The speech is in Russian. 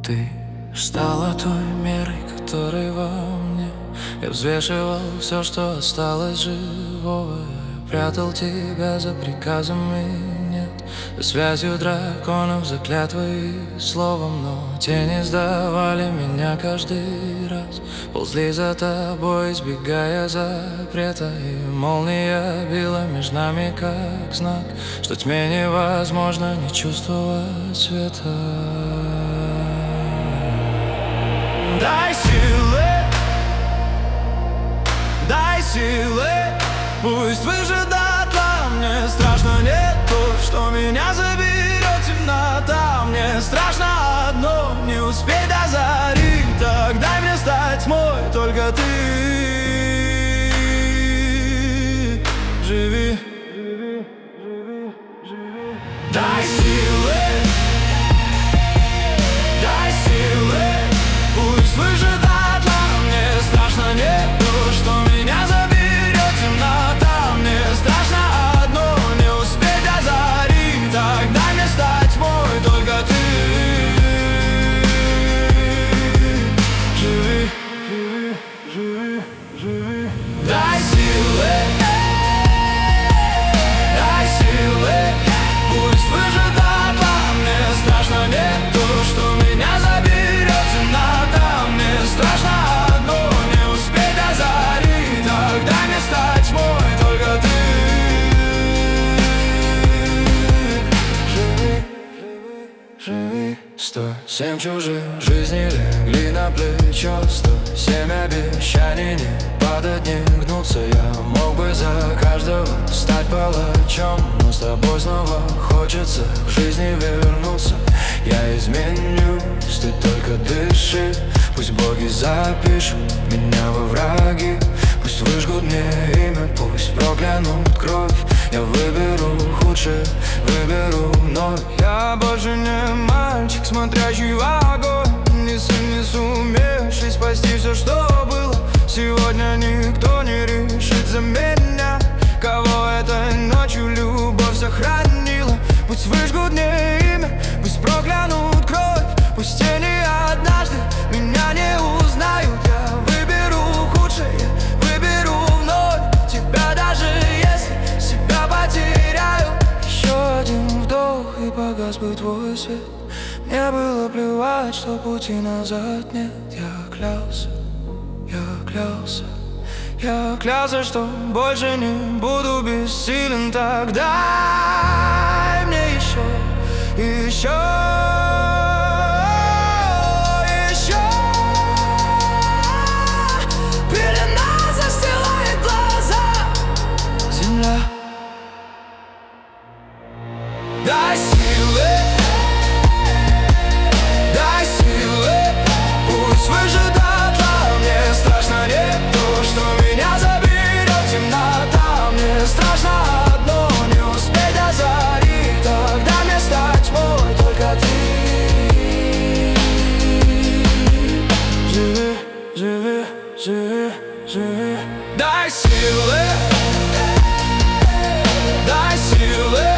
Ты стала той мерой, которой во мне я взвешивал все, что осталось живого. Я прятал тебя за приказами, нет, за связью драконов, за клятвой и словом. Но тени сдавали меня каждый раз, ползли за тобой, избегая запрета. И молния била между нами, как знак, что тьме невозможно не чувствовать света. Дай силы, пусть выжжет дотла. Мне страшно не то, что меня заберет темнота. Мне страшно одно, не успеть до зари. Так дай мне стать тьмой, только ты. Живи, дай силы, дай силы, пусть выжжет дотла. Мне страшно не то, что меня заберет темнота. Мне страшно одно, не успеть до зари. Так дай мне стать тьмой, только ты. Живи, живи, живи. Дай силы, дай силы, пусть выжжет дотла. Мне страшно не то, что меня заберет темнота. Мне страшно одно, не успеть до зари. Так дай мне стать тьмой, только ты. Живи, живи, живи. 107 чужих жизней легли на плечо, 107 обещаний не падать, не гнуться. Я мог бы за каждого стать палачом, но с тобой снова хочется к жизни вернуться. Я изменюсь, ты только дыши. Пусть боги запишут меня во враги, пусть выжгут мне имя, пусть проклянут кровь. Я выберу худшее, выберу вновь. Я больше не мальчик, смотрящий в огонь. Не сын, не сумевший спасти все, что было. Сегодня никто не решит за меня, кого этой ночью любовь сохранила. Пусть выжгут мне имя, пусть проклянут кровь. Пусть тени однажды меня не узнают. Я выберу худшее, выберу вновь тебя, даже если себя потеряю. Еще один вдох, и погас бы твой свет. Мне было плевать, что пути назад нет. Я клялся, я клялся, я клялся, что больше не буду бессилен. Так дай мне еще. Пелена застилает глаза. Земля. Дай силы, дай силы, пусть выжжет дотла. Мне страшно не то, что меня заберет темнота. Мне страшно одно, не успеть до зари. Так дай мне стать тьмой, только ты. Живи, живи, живи, живи. Дай силы, дай силы,